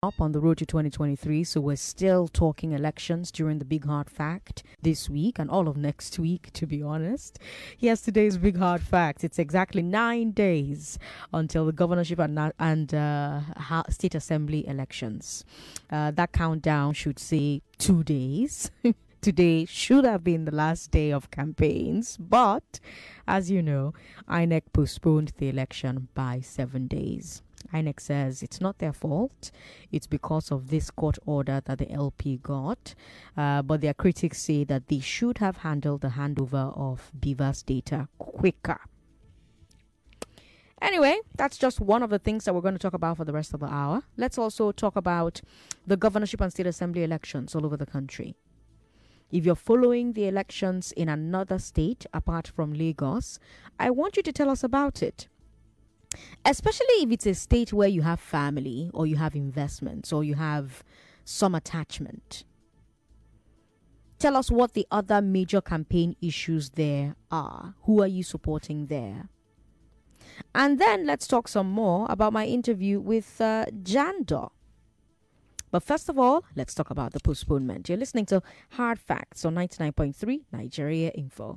up on the road to 2023, so we're still talking elections during the Big Hard Fact this week and all of next week, to be honest. Yes, today's Big Hard Fact. It's exactly 9 days until the governorship and state assembly elections. That countdown should say 2 days. Today should have been the last day of campaigns, but as you know, INEC postponed the election by 7 days. INEC says it's not their fault. It's because of this court order that the LP got. But their critics say that they should have handled the handover of BVAS data quicker. Anyway, that's just one of the things that we're going to talk about for the rest of the hour. Let's also talk about the governorship and state assembly elections all over the country. If you're following the elections in another state apart from Lagos, I want you to tell us about it. Especially if it's a state where you have family or you have investments or you have some attachment. Tell us what the other major campaign issues there are. Who are you supporting there? And then let's talk some more about my interview with Jandor. But first of all, let's talk about the postponement. You're listening to Hard Facts on 99.3 Nigeria Info.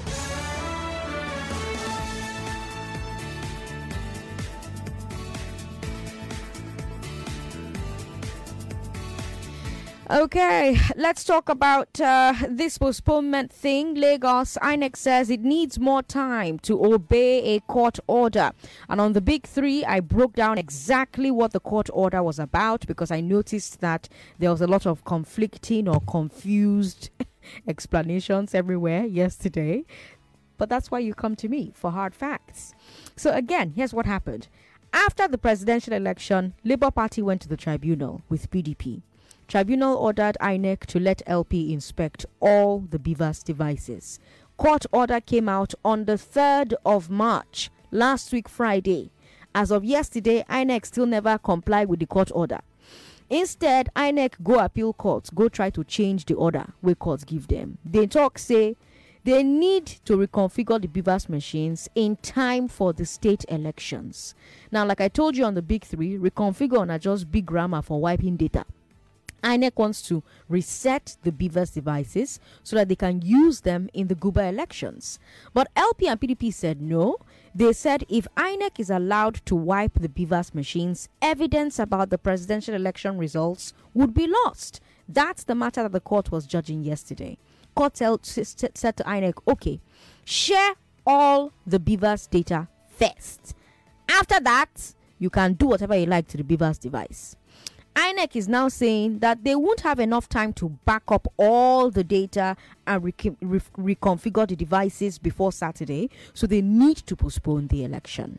Okay, let's talk about this postponement thing. Lagos, INEC says it needs more time to obey a court order. And on the big three, I broke down exactly what the court order was about because I noticed that there was a lot of conflicting or confused explanations everywhere yesterday. But that's why you come to me for hard facts. So again, here's what happened. After the presidential election, Labour Party went to the tribunal with PDP. Tribunal ordered INEC to let LP inspect all the BVAS devices. Court order came out on the 3rd of March, last week Friday. As of yesterday, INEC still never complied with the court order. Instead, INEC go appeal courts, go try to change the order where courts give them. They talk say they need to reconfigure the BVAS machines in time for the state elections. Now, like I told you on the big three, reconfigure are just big grammar for wiping data. INEC wants to reset the BVAS devices so that they can use them in the Guba elections. But LP and PDP said no. They said if INEC is allowed to wipe the BVAS machines, evidence about the presidential election results would be lost. That's the matter that the court was judging yesterday. Court said to INEC, okay, share all the BVAS data first. After that, you can do whatever you like to the BVAS device. INEC is now saying that they won't have enough time to back up all the data and reconfigure the devices before Saturday, so they need to postpone the election.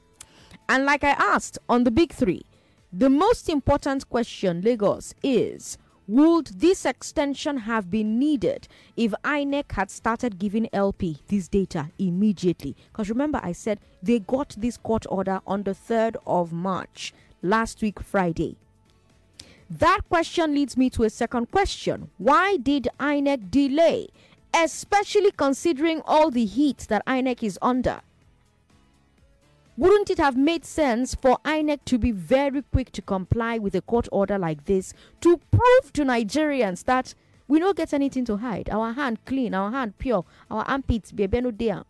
And like I asked on the big three, the most important question, Lagos, is would this extension have been needed if INEC had started giving LP this data immediately? Because remember I said they got this court order on the 3rd of March, last week Friday. That question leads me to a second question. Why did INEC delay, especially considering all the heat that INEC is under? Wouldn't it have made sense for INEC to be very quick to comply with a court order like this to prove to Nigerians that we don't get anything to hide? Our hand clean, our hand pure, our armpits be no there.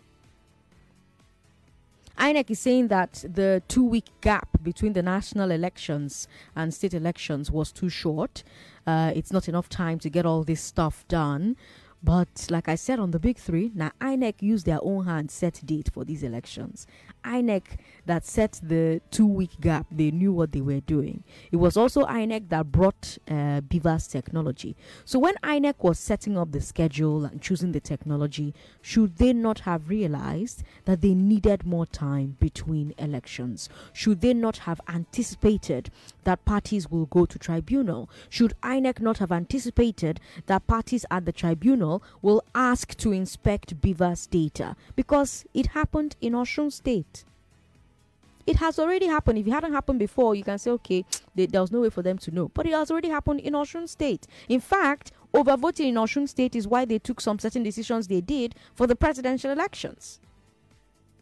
INEC is saying that the 2-week gap between the national elections and state elections was too short. It's not enough time to get all this stuff done. But like I said on the big three, now INEC used their own hand set date for these elections. INEC that set the 2-week gap, they knew what they were doing. It was also INEC that brought BVAS technology. So when INEC was setting up the schedule and choosing the technology, should they not have realized that they needed more time between elections? Should they not have anticipated that parties will go to tribunal? Should INEC not have anticipated that parties at the tribunal will ask to inspect BVAS data? Because it happened in Osun State. It has already happened. If it hadn't happened before, you can say, okay, there was no way for them to know. But it has already happened in Osun State. In fact, overvoting in Osun State is why they took some certain decisions they did for the presidential elections.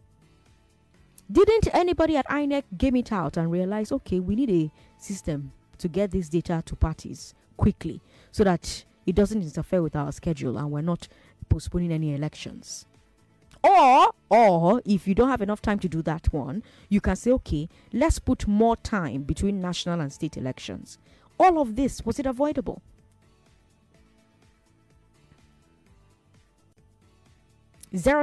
Didn't anybody at INEC game it out and realize, okay, we need a system to get this data to parties quickly so that it doesn't interfere with our schedule and we're not postponing any elections. Or if you don't have enough time to do that one, you can say, okay, let's put more time between national and state elections. All of this, was it avoidable? Zero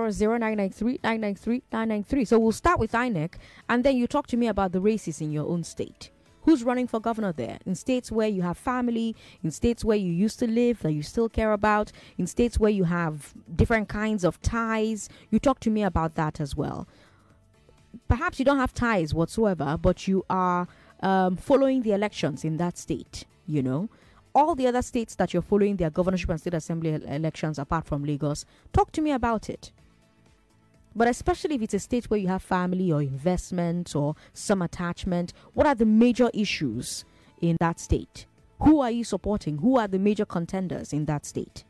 993. So we'll start with INEC, and then you talk to me about the races in your own state. Who's running for governor there? In states where you have family, in states where you used to live that you still care about, in states where you have different kinds of ties. You talk to me about that as well. Perhaps you don't have ties whatsoever, but you are following the elections in that state, you know. All the other states that you're following their governorship and state assembly elections apart from Lagos, talk to me about it. But especially if it's a state where you have family or investment or some attachment, what are the major issues in that state? Who are you supporting? Who are the major contenders in that state?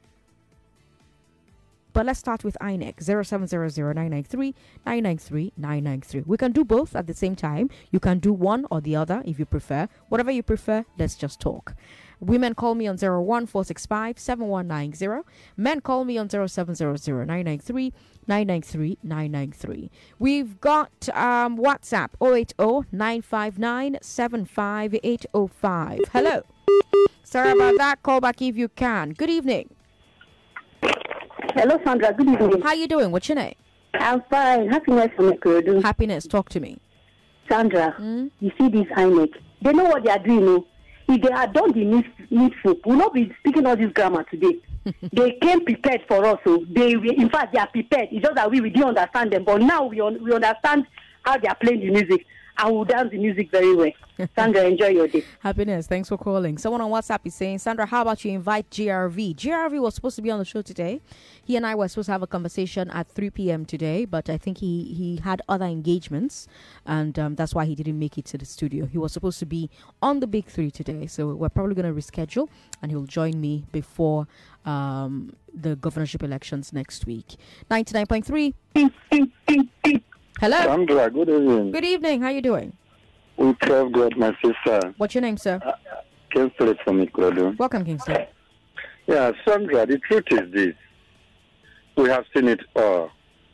But let's start with INEC, 0700-993-993. We can do both at the same time. You can do one or the other if you prefer. Whatever you prefer, let's just talk. Women call me on 01465-7190. Men call me on 0700-993-993. We've got WhatsApp 080-959-75805. Hello. Sorry about that. Call back if you can. Good evening. Hello, Sandra. Good evening. How you doing? What's your name? I'm fine. Happiness from Ikorodu. Happiness. Talk to me. Sandra, you see this INEC. They know what they are doing, no? If they had done the needful, we'll not be speaking all this grammar today. They came prepared for us. So in fact, they are prepared. It's just that we didn't understand them. But now we understand how they are playing the music. And we'll dance the music very well. Sandra, enjoy your day. Happiness. Thanks for calling. Someone on WhatsApp is saying, Sandra, how about you invite GRV? GRV was supposed to be on the show today. He and I were supposed to have a conversation at 3 p.m. today, but I think he had other engagements, and that's why he didn't make it to the studio. He was supposed to be on the Big 3 today, so we're probably going to reschedule, and he'll join me before the governorship elections next week. 99.3. Hello. Sandra, good evening. Good evening. How you doing? We serve God, my sister. What's your name, sir? Kingsley from Ikorodu. Welcome, Kingsley. Yeah, Sandra, the truth is this. We have seen it all.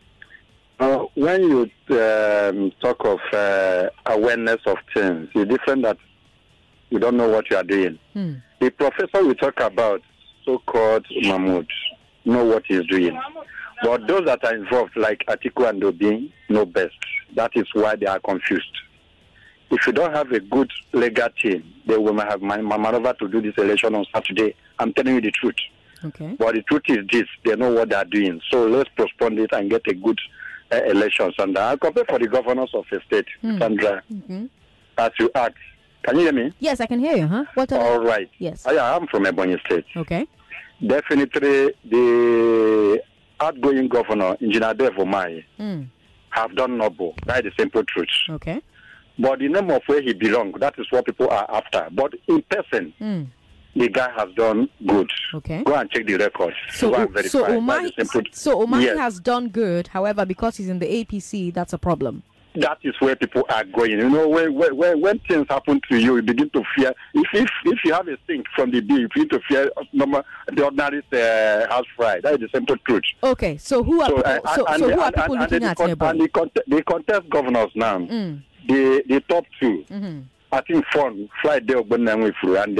When you talk of awareness of things, it's different that you don't know what you are doing. The professor we talk about, so-called Mahmoud, know what he's doing. But those that are involved, like Atiku and Obi, know best. That is why they are confused. If you don't have a good legal team, they will have maneuver to do this election on Saturday. I'm telling you the truth. Okay. But the truth is this, they know what they are doing. So let's postpone it and get a good election, Sandra. I'll compare for the governors of a state, Sandra, as you asked. Can you hear me? Yes, I can hear you, huh? All right. Yes. I'm from Ebonyi State. Okay. Definitely the outgoing governor, Engineer Dave Umahi, have done noble. That is the simple truth. Okay. But the name of where he belongs, that is what people are after. But in person, the guy has done good. Okay. Go and check the records. So Umahi Yes. has done good. However, because he's in the APC, that's a problem. That is where people are going. You know, when things happen to you, you begin to fear. If you have a stink from the bee, you begin to fear the ordinary house fry. That is the simple truth. Okay, so who are people looking at nearby? The contest governors now, the top two, I think Friday Ogbenenwifuru and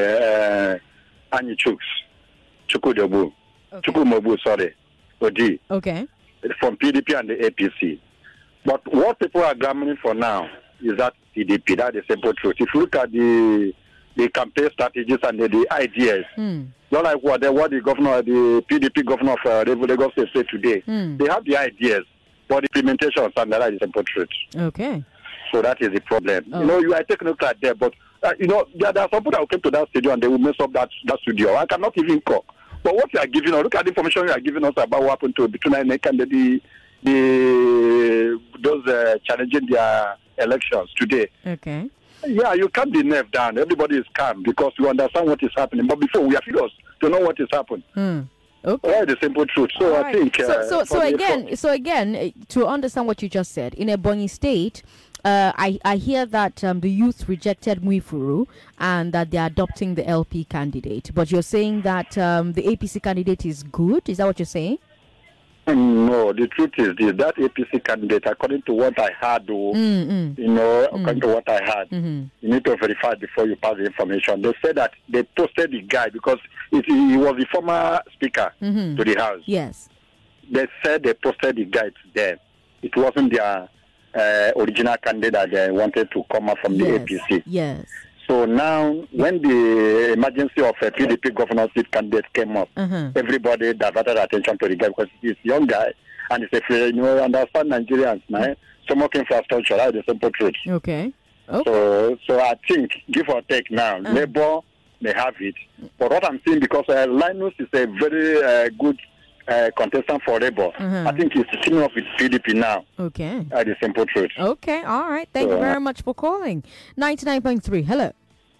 Anyi Chukwudobu, Chukwumobu, sorry, Odi. Okay. From PDP and the APC. But what people are gambling for now is that PDP. That is the simple truth. If you look at the campaign strategies and the ideas, not like what the PDP governor of Lagos State said today. They have the ideas, but the implementation of that is the simple truth. Okay. So that is the problem. You know, you are taking a look at there, but there are some people that will come to that studio and they will mess up that studio. I cannot even call. But what you are giving us, look at the information you are giving us about what happened between INEC and those challenging their elections today. Okay. Yeah, you can't be nerved down. Everybody is calm because you understand what is happening. But before, we are furious to know what is happening. Okay. That's the simple truth. So I think. So again, to understand what you just said, in Ebonyi State, I hear that the youth rejected Mwifuru and that they're adopting the LP candidate. But you're saying that the APC candidate is good? Is that what you're saying? No, the truth is this, that APC candidate, according to what I heard, according to what I heard, you need to verify before you pass the information. They said that they posted the guy because he was the former speaker to the House. Yes. They said they posted the guy to them. It wasn't their original candidate that they wanted to come out from the APC. Yes. So now, when the emergency of a PDP governorship candidate came up, everybody diverted attention to the guy because he's a young guy and he's a understand Nigerians, man. Some work infrastructure, that's the simple truth. Okay. So I think, give or take now, Labour may have it. But what I'm saying, because Linus is a very good contestant for Labour, I think he's teaming up with PDP now. Okay. That's the simple truth. Okay, all right. Thank you very much for calling. 99.3, hello.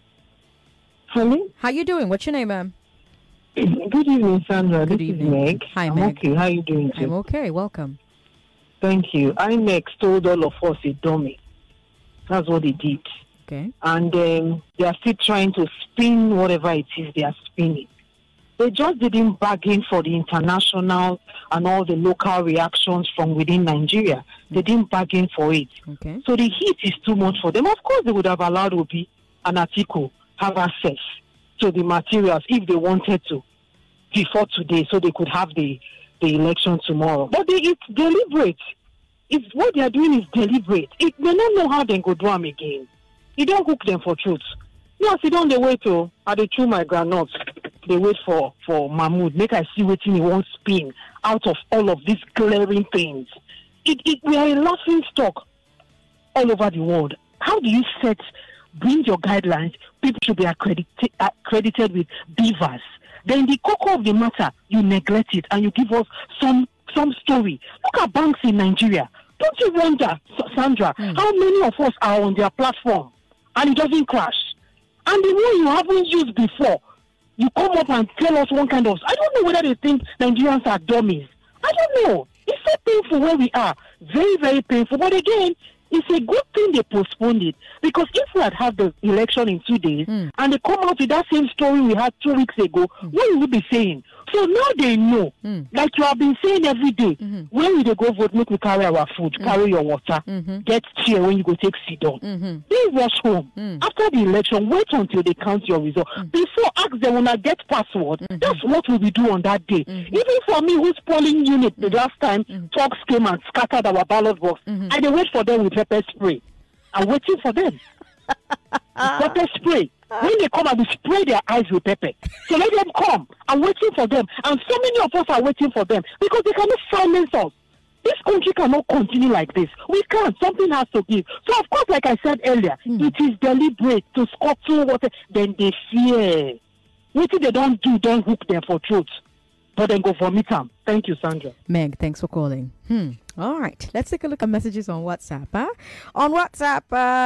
Hello. How you doing? What's your name, ma'am? Good evening, Sandra. Good this evening. is Meg. Hi, I'm Meg. okay. How are you doing today? I'm okay. Welcome. Thank you. INEC told all of us a dummy. That's what they did. Okay. And they are still trying to spin whatever it is they are spinning. They just didn't bargain for the international and all the local reactions from within Nigeria. They didn't bargain for it. Okay. So the heat is too much for them. Of course, they would have allowed Obi and Atiku have access to the materials if they wanted to before today, so they could have the election tomorrow. But it's deliberate. It's what they are doing is deliberate. They don't know how they go do them again. You don't hook them for truth. No, sit down, they wait to, they chew my granuts. They wait for Mahmoud. Make I see what he wants spin out of all of these glaring things. We are a laughing stock all over the world. How do you bring your guidelines? People should be accredited with beavers. Then the core of the matter, you neglect it and you give us some story. Look at banks in Nigeria. Don't you wonder, Sandra, how many of us are on their platform and it doesn't crash? And the one you haven't used before, you come up and tell us one kind of... I don't know whether they think Nigerians are dummies. I don't know. It's so painful where we are. Very, very painful. But again, it's a good thing they postponed it. Because if we had the election in 2 days, and they come out with that same story we had 2 weeks ago, what would we be saying? So now they know, like you have been saying every day, when we go vote, make we carry our food, carry your water, get chair when you go take sit down. Please rush home. After the election, wait until they count your result. Before, ask them when I get password. That's what we will do on that day. Even for me, who's polling unit the last time, talks came and scattered our ballot box, I dey wait for them with pepper spray. I'm waiting for them. Pepper spray. When they come and we spray their eyes with pepper. So let them come. I'm waiting for them. And so many of us are waiting for them because they cannot silence us. This country cannot continue like this. We can't. Something has to give. So, of course, like I said earlier, it is deliberate to scuttle water. Then they fear. What if they don't hook them for truth? But then go vomit them. Thank you, Sandra. Meg, thanks for calling. All right. Let's take a look at messages on WhatsApp. On WhatsApp,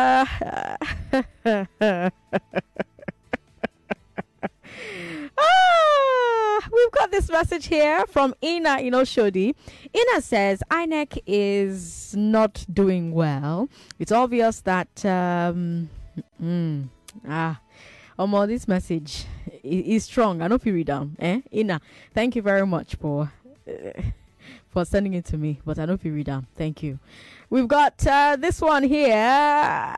we've got this message here from Ina Inoshodi. Ina says, INEC is not doing well. It's obvious that, this message is strong. I know if you read down. Ina, thank you very much for sending it to me. But I know if you read down. Thank you. We've got this one here.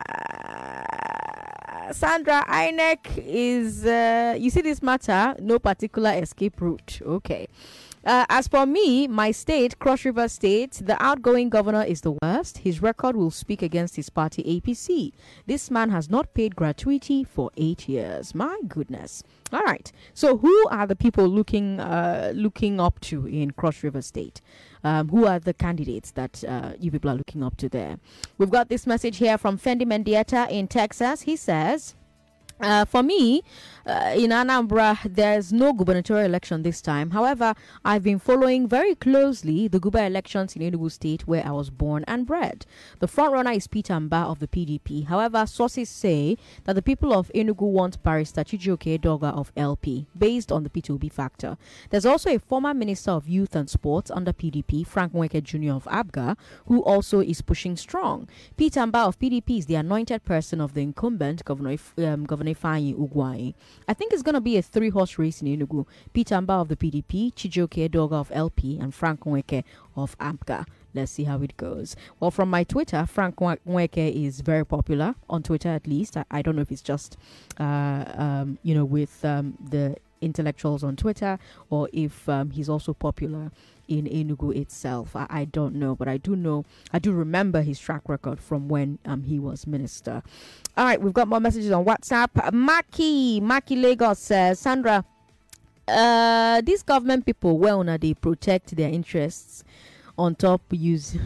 Sandra, INEC is, you see this matter, no particular escape route. Okay. As for me, my state, Cross River State, the outgoing governor is the worst. His record will speak against his party APC. This man has not paid gratuity for 8 years. My goodness. All right. So who are the people looking up to in Cross River State? Who are the candidates that you people are looking up to there? We've got this message here from Fendi Mendieta in Texas. He says, For me, in Anambra, there's no gubernatorial election this time. However, I've been following very closely the guber elections in Enugu State, where I was born and bred. The frontrunner is Peter Mba of the PDP. However, sources say that the people of Enugu want Barrister Chijioke Edoga of LP, based on the P2B factor. There's also a former Minister of Youth and Sports under PDP, Frank Nweke Jr. of ABGA, who also is pushing strong. Peter Mba of PDP is the anointed person of the incumbent Governor Ifeanyi Ugwuanyi. I think it's going to be a 3-horse race in Enugu. Peter Mba of the PDP, Chijioke Edoga of LP, and Frank Nweke of ABGA. Let's see how it goes. Well, from my Twitter, Frank Nweke is very popular on Twitter, at least. I don't know if it's just, with the intellectuals on Twitter, or if he's also popular in Enugu itself. I don't know, but I do remember his track record from when he was minister. All right, we've got more messages on WhatsApp. Maki Lagos says, Sandra, these government people, well, now they protect their interests on top use.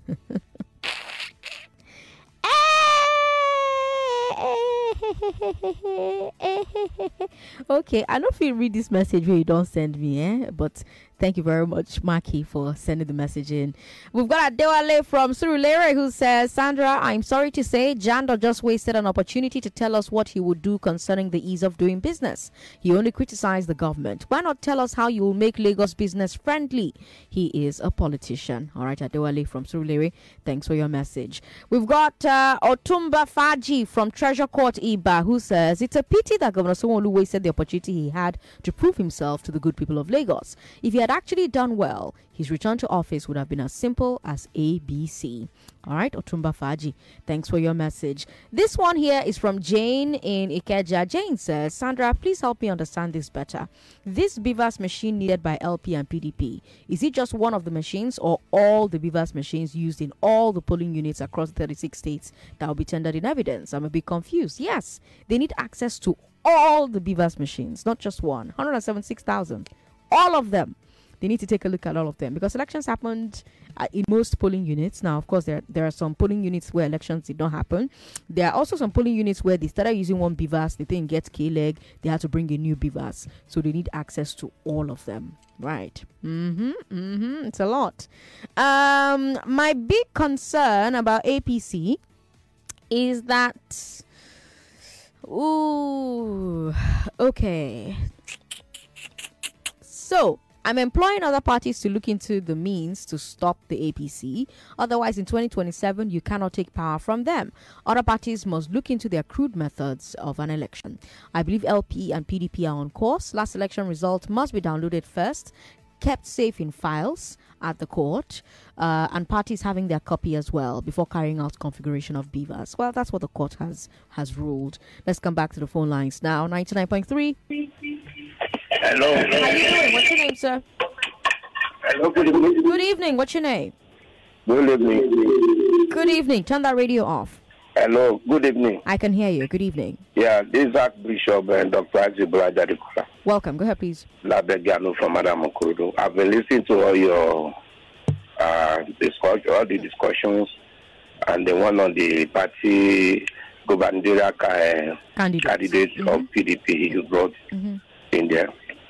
Okay, I don't feel read this message where you don't send me, but thank you very much, Maki, for sending the message in. We've got Adewale from Surulere who says, Sandra, I'm sorry to say Jando just wasted an opportunity to tell us what he would do concerning the ease of doing business. He only criticized the government. Why not tell us how you will make Lagos business friendly? He is a politician. All right, Adewale from Surulere, thanks for your message. We've got Otumba Faji from Treasure Court Iba who says, it's a pity that Governor Sanwo-Olu wasted the opportunity he had to prove himself to the good people of Lagos. If he had actually done well, his return to office would have been as simple as ABC. All right, Otumba Faji, thanks for your message. This one here is from Jane in Ikeja. Jane says, Sandra, please help me understand this better. This BVAS machine needed by LP and PDP, is it just one of the machines or all the BVAS machines used in all the polling units across 36 states that will be tendered in evidence? I'm a bit confused. Yes, they need access to all the BVAS machines, not just one. 176,000. All of them. They need to take a look at all of them because elections happened in most polling units. Now, of course, there are some polling units where elections did not happen. There are also some polling units where they started using one BVAS, they didn't get K-leg, they had to bring a new BVAS. So they need access to all of them. Right. It's a lot. My big concern about APC is that... Ooh, okay. So, I'm employing other parties to look into the means to stop the APC. Otherwise, in 2027, you cannot take power from them. Other parties must look into their crude methods of an election. I believe LP and PDP are on course. Last election result must be downloaded first, kept safe in files at the court, and parties having their copy as well before carrying out configuration of BVAS. Well, that's what the court has ruled. Let's come back to the phone lines now. 99.3. Hello. How are you doing? What's your name, sir? Hello, good evening. Good evening. What's your name? Good evening. Good evening. Turn that radio off. Hello, good evening. I can hear you. Good evening. Yeah, this is Archbishop and Dr. Azibula Jadikula. Welcome. Go ahead, please. Labegano from Madam Okurudu. I've been listening to all your all the discussions and the one on the party gubernatorial candidates of PDP you brought in there.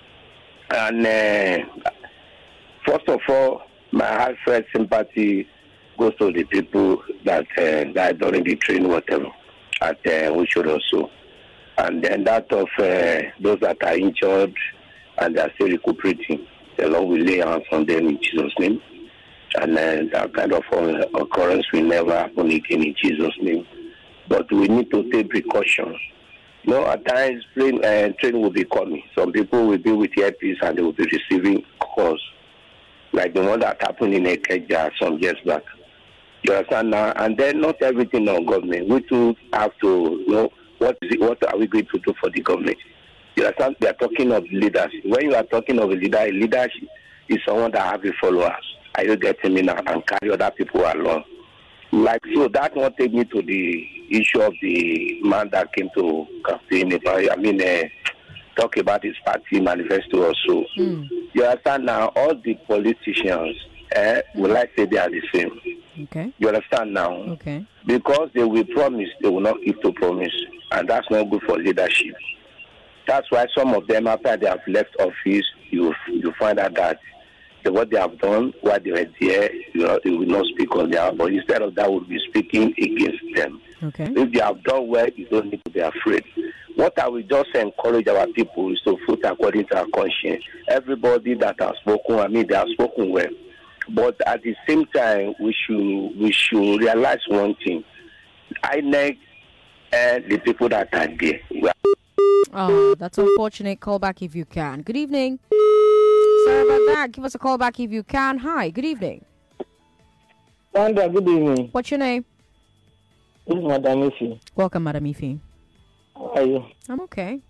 And first of all, my heartfelt sympathy goes to the people that died during the train, whatever, at Wisho also. And then that of those that are injured and are still recuperating. The Lord will lay hands on them in Jesus' name. And that kind of occurrence will never happen again in Jesus' name. But we need to take precautions. You know, at times, train will be coming. Some people will be with earpiece and they will be receiving calls, like the one that happened in Ikeja some years back. You understand now? And then not everything on government. We too have to know what are we going to do for the government. You understand? We are talking of leaders. When you are talking of a leader is someone that have a followers. Are you getting me now? And carry other people along. Like, so that won't take me to the issue of the man that came to campaign about, talk about his party manifesto also. You understand now, all the politicians, will I say they are the same? Okay. You understand now? Okay. Because they will promise, they will not keep to promise. And that's not good for leadership. That's why some of them, after they have left office, you find out that what they have done, while they were there, they will not speak on their own. But instead of that, we'll be speaking against them. Okay. If they have done well, you don't need to be afraid. What I will just encourage our people is to vote according to our conscience. Everybody that has spoken, they have spoken well. But at the same time, we should realize one thing. INEC and the people that are there. Oh, that's unfortunate. Call back if you can. Good evening. Sorry about that. Give us a call back if you can. Hi, good evening. Sandra, good evening. What's your name? This is Madam Ifi. Welcome, Madam Ifi. How are you? I'm okay.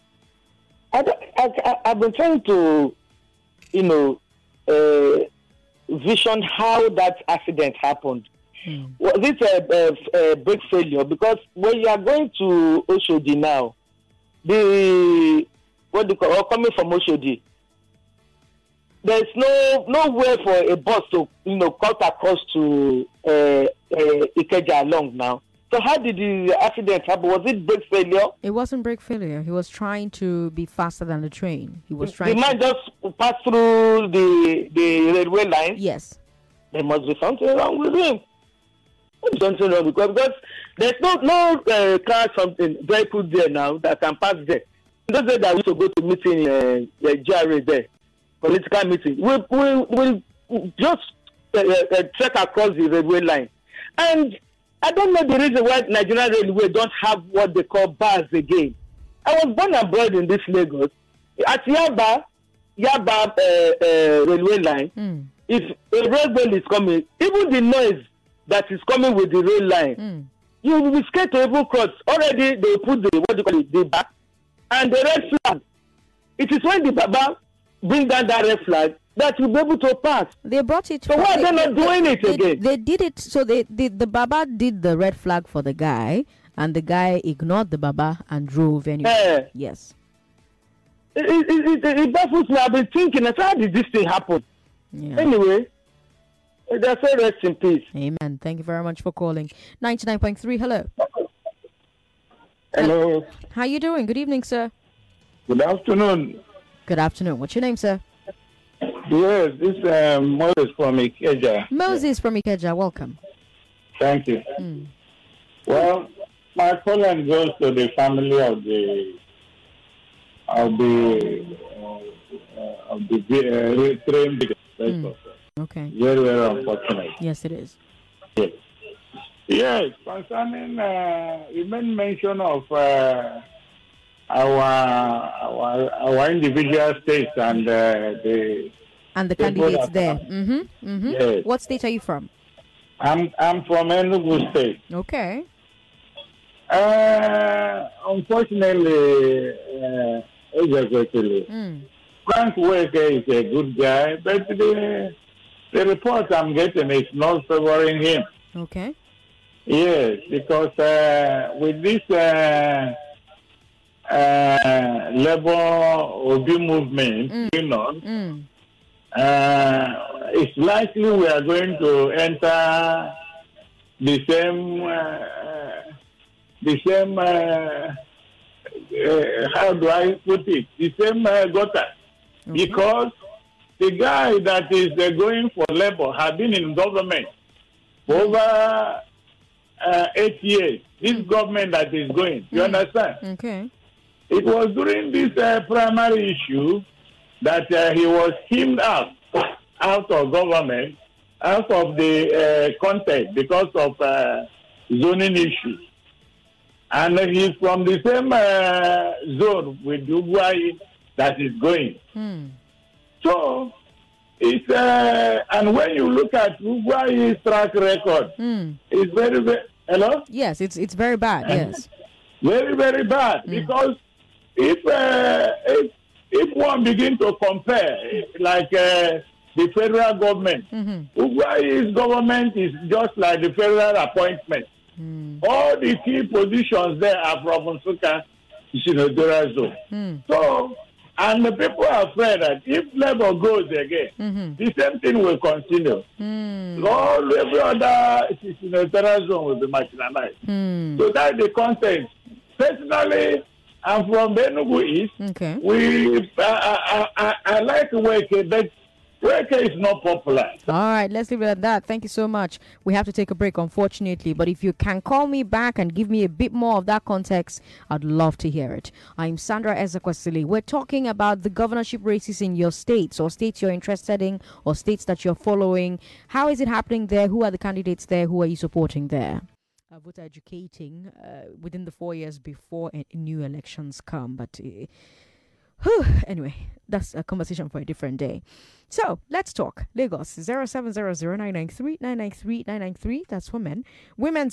I've been trying to, vision how that accident happened. Was it a brake failure? Because when you are going to Oshodi now, coming from Oshodi, there's nowhere for a bus to cut across to Ikeja along now. So how did the accident happen? Was it brake failure? It wasn't brake failure. He was trying to be faster than the train. He was trying. The man just passed through the railway line. Yes. There must be something wrong with him. Something wrong because there's no car vehicle there now that can pass there. Those days that we used to go to meeting the GRA there, political meeting. We'll just trek across the railway line, and I don't know the reason why Nigerian Railway don't have what they call bars again. I was born and bred in this Lagos. At Yaba railway line, if a railway is coming, even the noise that is coming with the rail line, you will be scared to even cross. Already they put the bar and the red flag. It is when the Baba bring down that red flag that you'll be able to pass. They brought it. So why are they not doing it again? They did it. So the Baba did the red flag for the guy, and the guy ignored the Baba and drove anyway. Yes. It baffles me. I've been thinking, how did this thing happen? Yeah. Anyway, that's all. Rest in peace. Amen. Thank you very much for calling. 99.3. Hello. Hello. How you doing? Good evening, sir. Good afternoon. Good afternoon. What's your name, sir? Yes, this is Moses from Ikeja. Moses from Ikeja. Welcome. Thank you. Well, my calling goes to the family of the train victim. Okay. Very, very unfortunate. Yes, it is. Yes, concerning you made mention of our individual states and the candidates there. Yes. What state are you from? I'm from Enugu State. Okay. Unfortunately, Frank Wake is a good guy, but the report I'm getting is not favoring him. Okay. Yes, because with this Labour Obi movement, it's likely we are going to enter the same how do I put it? The same gutter. Okay. Because the guy that is going for Labour has been in government for over 8 years. This government that is going, you understand? Okay. It was during this primary issue that he was hemmed out of government, out of the contest because of zoning issues. And he's from the same zone with Ugwai that is going. So, it's and when you look at Ugwai's track record, it's very, very, hello? Yes, it's very bad, yes. Very, very bad, because if one begin to compare, like the federal government, Ugwai's government is just like the federal appointment. All the key positions there are from Nsukka, Sinodora zone. So And the people are afraid that if Labour goes again, the same thing will continue. All every other federal zone will be marginalized. So that's the context. Personally, I'm from Enugu East. Okay. I like Weke, but Weke is not popular. All right, let's leave it at that. Thank you so much. We have to take a break, unfortunately. But if you can call me back and give me a bit more of that context, I'd love to hear it. I'm Sandra Ezekwesili. We're talking about the governorship races in your states, or states you're interested in, or states that you're following. How is it happening there? Who are the candidates there? Who are you supporting there? Voter educating within the 4 years before new elections come. But anyway, that's a conversation for a different day. So let's talk. Lagos 0700-993-993-993. That's for men. Women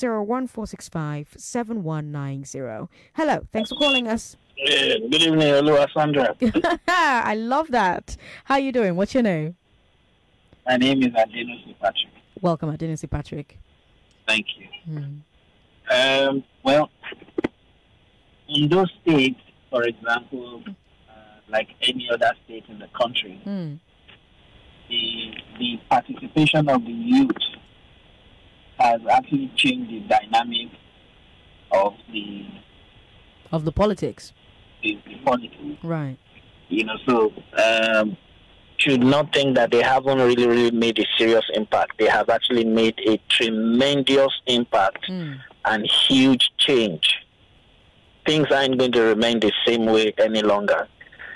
01465-7190. Hello. Thanks for calling us. Good evening. Hello, Sandra. I love that. How you doing? What's your name? My name is Adenusi Patrick. Welcome, Adenusi Patrick. Thank you. Well, in those states, for example, like any other state in the country, the participation of the youth has actually changed the dynamic of the politics. The politics. Right. So should not think that they haven't really made a serious impact. They have actually made a tremendous impact and huge change. Things aren't going to remain the same way any longer.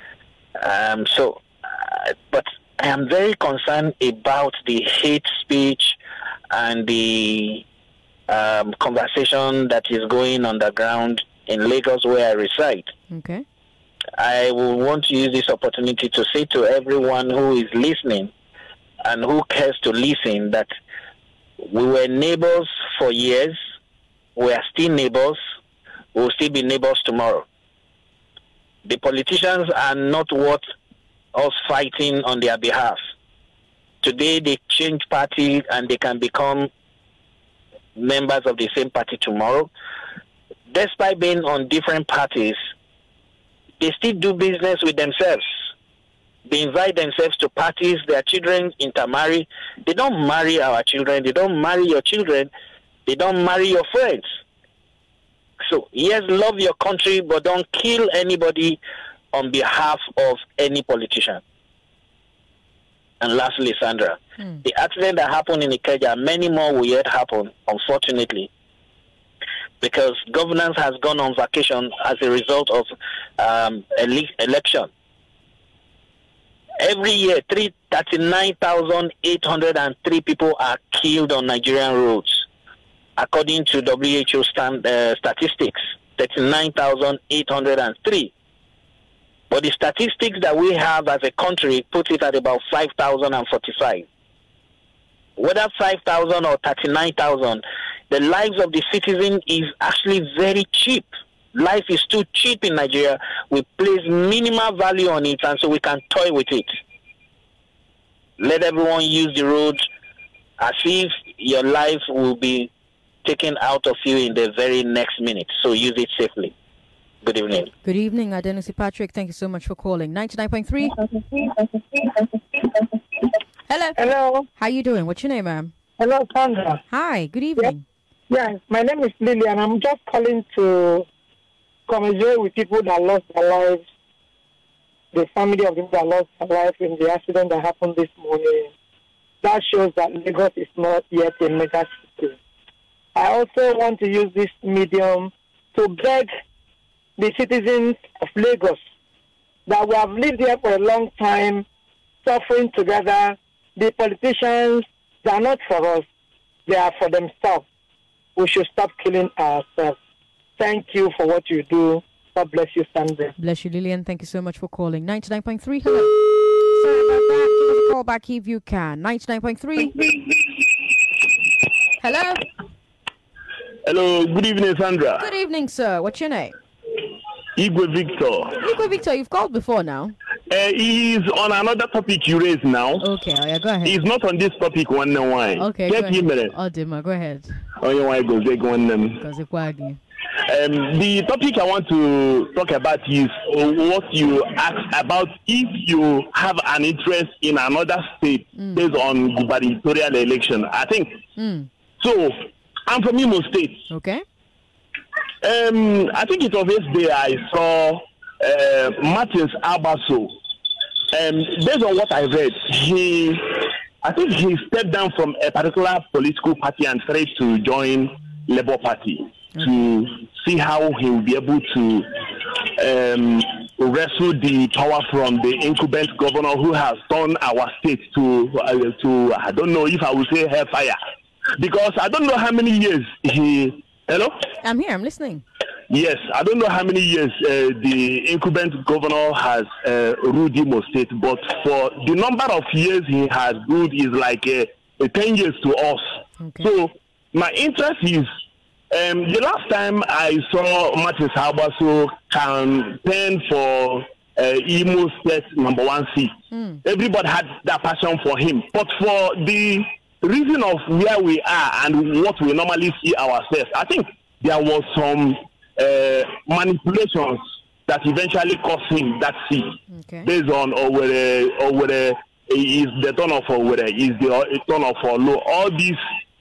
But I am very concerned about the hate speech and the conversation that is going on the ground in Lagos where I reside. Okay. I will want to use this opportunity to say to everyone who is listening and who cares to listen that we were neighbors for years, we are still neighbors, we will still be neighbors tomorrow. The politicians are not worth us fighting on their behalf. Today they change party and they can become members of the same party tomorrow. Despite being on different parties, they still do business with themselves. They invite themselves to parties, their children intermarry. They don't marry our children, they don't marry your children, they don't marry your friends. So, yes, love your country, but don't kill anybody on behalf of any politician. And lastly, Sandra, the accident that happened in Ikeja, many more will yet happen, unfortunately, because governance has gone on vacation as a result of election. Every year, 39,803 people are killed on Nigerian roads, according to WHO statistics, 39,803. But the statistics that we have as a country put it at about 5,045. Whether 5,000 or 39,000, the lives of the citizen is actually very cheap. Life is too cheap in Nigeria. We place minimal value on it, and so we can toy with it. Let everyone use the road as if your life will be taken out of you in the very next minute. So use it safely. Good evening. Good evening, Adenusi Patrick. Thank you so much for calling. 99.3. Hello. Hello. How you doing? What's your name, ma'am? Hello, Sandra. Hi. Good evening. Yes, my name is Lily, and I'm just calling to commiserate with people that lost their lives, the family of people that lost their life in the accident that happened this morning. That shows that Lagos is not yet a mega city. I also want to use this medium to beg the citizens of Lagos that we have lived here for a long time, suffering together. The politicians, they are not for us, they are for themselves. We should stop killing ourselves. Thank you for what you do. God bless you, Sandra. Bless you, Lillian. Thank you so much for calling. 99.3. Hello. Sorry about that. Give us a call back if you can. 99.3. Hello. Hello. Good evening, Sandra. Good evening, sir. What's your name? Igwe Victor. Igwe Victor, you've called before now. He's on another topic you raised now. Okay, oh yeah, go ahead. He's not on this topic one now. Why? Okay, get him. Oh, Dima, go ahead. Oh, you want to go one them? Because it's quaggy. The topic I want to talk about is what you asked about if you have an interest in another state based on gubernatorial election. I think so. I'm from Imo State. Okay. I think it was yesterday I saw Martins Albaso. Based on what I read, I think he stepped down from a particular political party and tried to join Labour Party to see how he will be able to wrestle the power from the incumbent governor who has turned our state to I don't know if I will say hellfire, because I don't know how many years he. Hello? I'm here. I'm listening. Yes, I don't know how many years the incumbent governor has ruled Imo State, but for the number of years he has ruled is like 10 years to us. Okay. So my interest is, the last time I saw Martins Albaso campaign for Imo State #1 seat, everybody had that passion for him. But for the reason of where we are and what we normally see ourselves, I think there was some manipulations that eventually cost him that seat, based on whether is the turn of whether is the turn of low. All these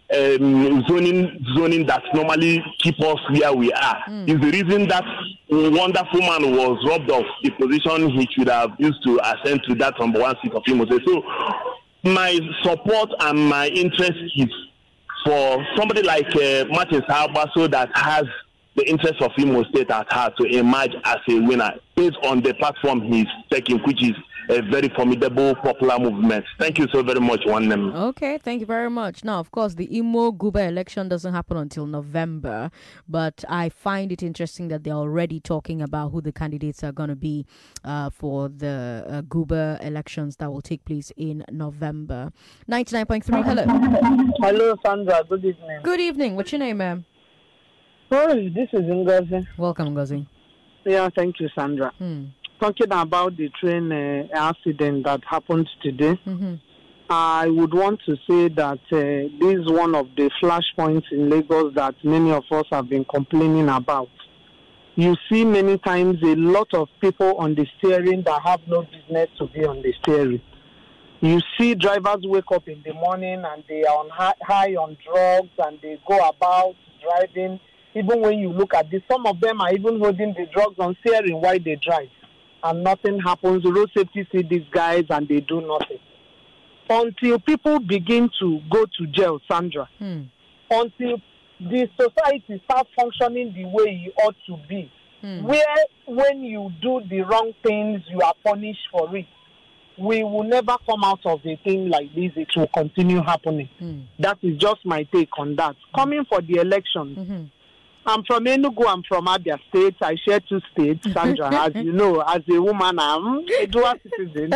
zoning that normally keep us where we are is the reason that wonderful man was robbed of the position he should have used to ascend to that #1 seat of Imo State. So my support and my interest is for somebody like Martins Albaso that has the interest of Imo State at heart to emerge as a winner based on the platform he's taking, which is a very formidable popular movement. Thank you so very much, One. Okay, thank you very much. Now, of course, the Imo Guber election doesn't happen until November, but I find it interesting that they're already talking about who the candidates are going to be for the Guber elections that will take place in November. 99.3, hello. Hello, Sandra. Good evening. Good evening. What's your name, ma'am? Oh, this is Ngozi. Welcome, Ngozi. Yeah, thank you, Sandra. Talking about the train accident that happened today, I would want to say that this is one of the flashpoints in Lagos that many of us have been complaining about. You see many times a lot of people on the steering that have no business to be on the steering. You see drivers wake up in the morning and they are on high on drugs and they go about driving. Even when you look at this, some of them are even holding the drugs on steering while they drive. And nothing happens. Road safety see these guys and they do nothing. Until people begin to go to jail, Sandra. Until the society starts functioning the way it ought to be. Where when you do the wrong things, you are punished for it. We will never come out of a thing like this. It will continue happening. That is just my take on that. Coming for the election. I'm from Enugu, I'm from Abia State. I share 2 states, Sandra. As you know, as a woman, I'm a dual citizen.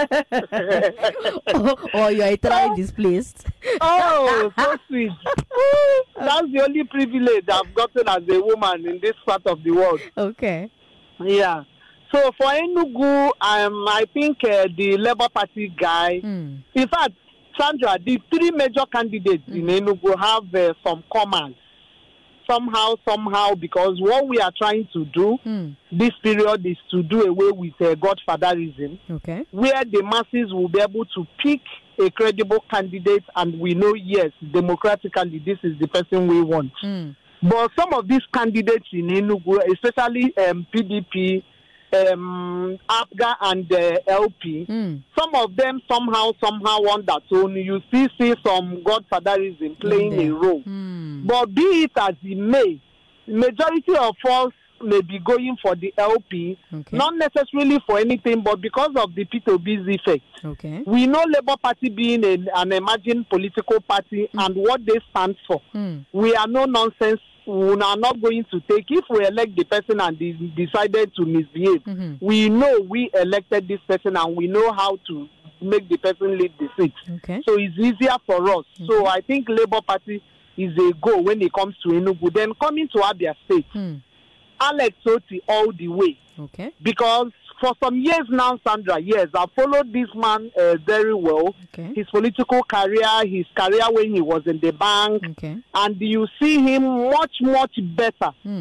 Oh, you're entirely displaced. Oh, so sweet. That's the only privilege I've gotten as a woman in this part of the world. Okay. Yeah. So for Enugu, I think the Labour Party guy, in fact, Sandra, the 3 major candidates in Enugu have some commas. Somehow, because what we are trying to do this period is to do away with godfatherism, where the masses will be able to pick a credible candidate and we know, yes, democratically, this is the person we want. But some of these candidates in Enugu, especially PDP, APGA and LP, some of them somehow want that own. You still see some godfatherism playing a role. But be it as it may, majority of us may be going for the LP, not necessarily for anything, but because of the P2B's effect. We know Labour Party being an emerging political party and what they stand for. We are no nonsense. We are not going to take. If we elect the person and they decided to misbehave, we know we elected this person and we know how to make the person lead the seat. So it's easier for us. So I think Labour Party is a go when it comes to Enugu. Then coming to Abia State, Alex Oti all the way. Because for some years now, Sandra, yes, I've followed this man very well. His political career, his career when he was in the bank. And you see him much better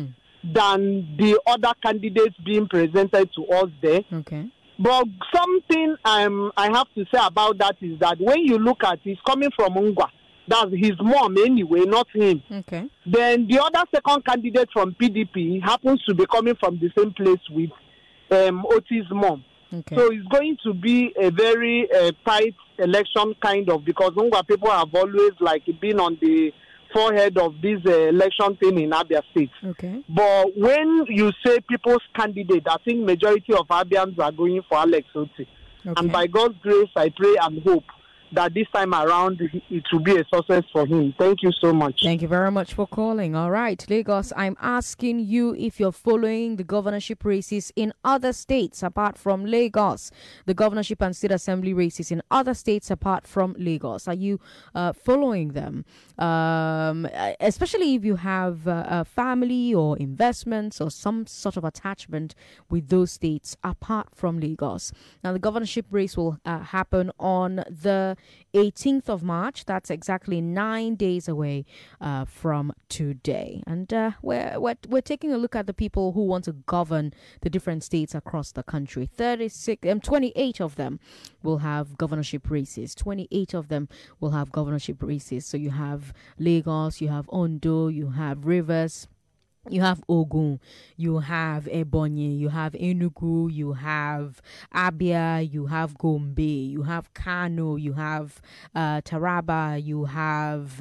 than the other candidates being presented to us there. Okay. But something I have to say about that is that when you look at it, it's coming from Ungwa. That's his mom anyway, not him. Okay. Then the other second candidate from PDP happens to be coming from the same place with Oti's mom. Okay. So it's going to be a very tight election kind of, because Ungwa people have always been on the forehead of this election thing in Abia State. Okay. But when you say people's candidate, I think majority of Abians are going for Alex Oti. Okay. And by God's grace, I pray and hope that this time around it will be a success for him. Thank you so much. Thank you very much for calling. All right, Lagos, I'm asking you if you're following the governorship races in other states apart from Lagos. The governorship and state assembly races in other states apart from Lagos. Are you following them? Especially if you have a family or investments or some sort of attachment with those states apart from Lagos. Now, the governorship race will happen on the 18th of March. That's exactly 9 days away from today. And we're taking a look at the people who want to govern the different states across the country. 28 of them will have governorship races. 28 of them will have governorship races. So you have Lagos, you have Ondo, you have Rivers, you have Ogun, you have Ebonyi, you have Enugu, you have Abia, you have Gombe, you have Kano, you have Taraba, you have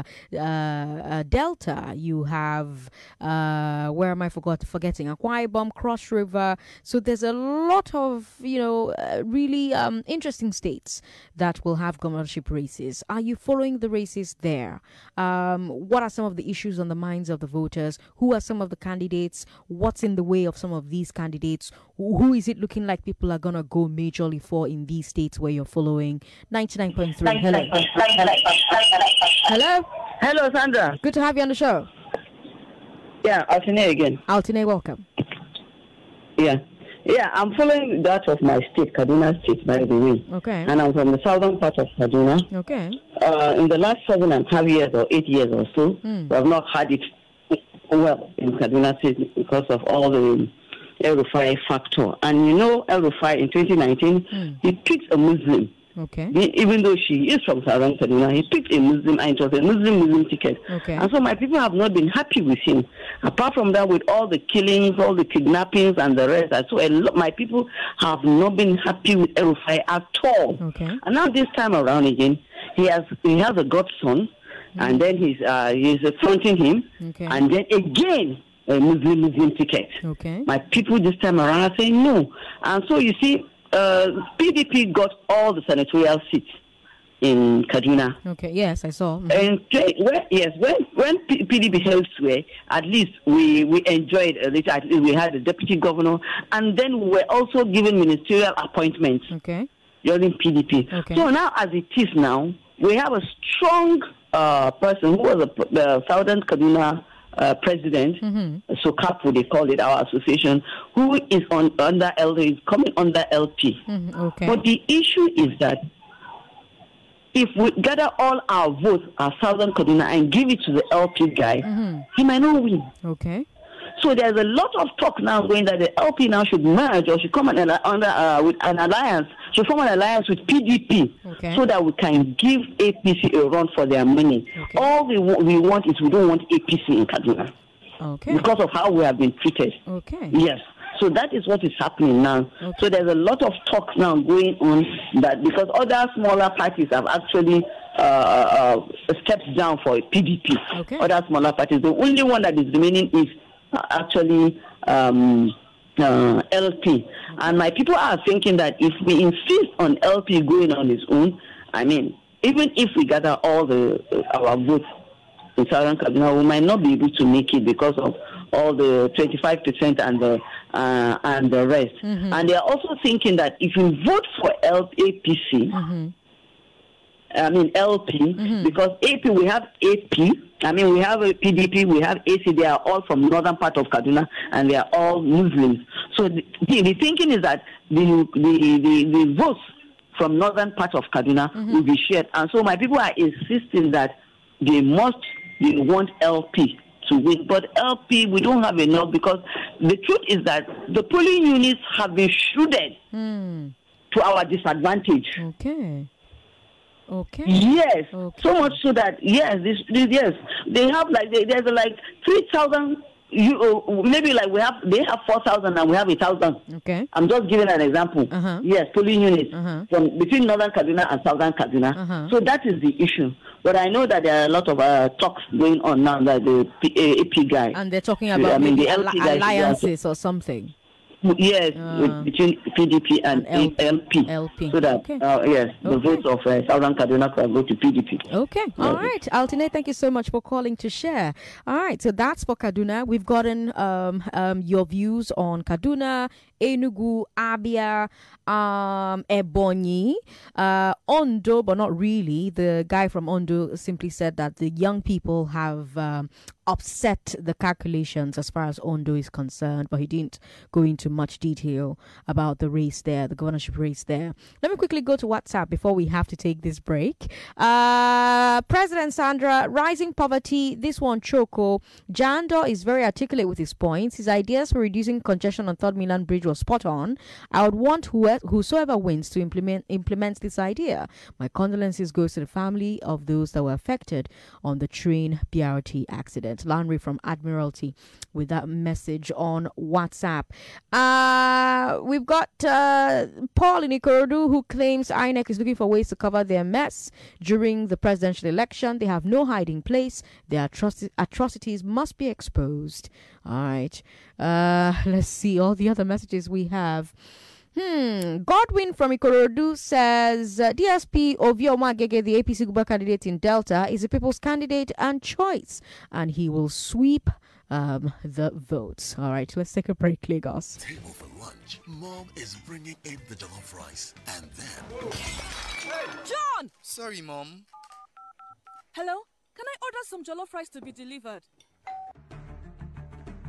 Delta, you have where am I forgetting? Akwa Ibom, Cross River. So there's a lot of really interesting states that will have governorship races. Are you following the races there? What are some of the issues on the minds of the voters? Who are some of the candidates? What's in the way of some of these candidates? Who is it looking like people are going to go majorly for in these states where you're following? 99.3. Hello. Hello. Hello, Sandra. Good to have you on the show. Yeah, Altine again. Altine, welcome. Yeah, I'm following that of my state, Kaduna State, by the way. Okay. And I'm from the southern part of Kaduna. Okay. In the last 7.5 years or 8 years or so, we have not had it well in Kaduna State because of all the El-Rufai factor. And El-Rufai in 2019, he picked a Muslim. Okay. Even though she is from southern Kaduna, he picked a Muslim, and it was a Muslim ticket. Okay. And so my people have not been happy with him. Apart from that, with all the killings, all the kidnappings, and the rest, so my people have not been happy with El-Rufai at all. Okay. And now this time around again, he has a godson, and then he's fronting him, okay. And then again a Muslim ticket. Okay. My people this time around are saying no, and so you see. PDP got all the senatorial seats in Kaduna. Okay, yes, I saw. And when PDP held sway, at least we enjoyed a little. At least we had a deputy governor, and then we were also given ministerial appointments. Okay. During PDP. Okay. So now, as it is now, we have a strong person who was the Southern Kaduna president, SOCAPO, they call it, our association, who is under LP, is coming under LP. Okay. But the issue is that if we gather all our votes, our Southern Kaduna, and give it to the LP guy, he might not win. Okay. So there's a lot of talk now going that the LP now should merge or should come with an alliance, should form an alliance with PDP, so that we can give APC a run for their money. Okay. All we want is we don't want APC in Kaduna. Okay. Because of how we have been treated. Okay. Yes. So that is what is happening now. Okay. So there's a lot of talk now going on that because other smaller parties have actually stepped down for PDP. Okay. Other smaller parties. The only one that is remaining is actually LP. And my people are thinking that if we insist on LP going on his own, I mean, even if we gather all our votes in Southern Kaduna, we might not be able to make it because of all the 25% and the rest. And they are also thinking that if you vote for APC, LP, because AP, we have AP. I mean, we have a PDP, we have AC. They are all from northern part of Kaduna, and they are all Muslims. So the thinking is that the votes from northern part of Kaduna will be shared. And so my people are insisting that they want LP to win. But LP, we don't have enough because the truth is that the polling units have been shielded to our disadvantage. Okay. Yes. So much so that yes, they have there's like 3,000. Maybe like they have 4,000 and we have 1,000. Okay. I'm just giving an example. Yes, polling units from between Northern Kaduna and Southern Kaduna. So that is the issue. But I know that there are a lot of talks going on now that the AP guy. And they're talking about the alliances or something. Yes, between PDP and LP. So that, the votes of Southern Kaduna can go to PDP. Okay. All right. Altine, thank you so much for calling to share. All right. So that's for Kaduna. We've gotten your views on Kaduna, Enugu, Abia, Ebonyi, Ondo, but not really. The guy from Ondo simply said that the young people have upset the calculations as far as Ondo is concerned, but he didn't go into much detail about the race there, the governorship race there. Let me quickly go to WhatsApp before we have to take this break. President Sandra, rising poverty, this one, Choco. Jando is very articulate with his points. His ideas for reducing congestion on Third Mainland Bridge was spot on. I would want whosoever wins to implement this idea. My condolences goes to the family of those that were affected on the train BRT accident. Landry from Admiralty with that message on WhatsApp. We've got Paul in Ikorodu who claims INEC is looking for ways to cover their mess during the presidential election. They have no hiding place. Their atrocities must be exposed. All right. Let's see all the other messages we have. Godwin from Ikorodu says DSP Ovioma Gege, the APC Guba candidate in Delta, is a people's candidate and choice, and he will sweep the votes. All right, let's take a break, Lagos. Table for lunch. Mom is bringing in the jollof rice, and then... Hey, John! Sorry, Mom. Hello? Can I order some jollof rice to be delivered?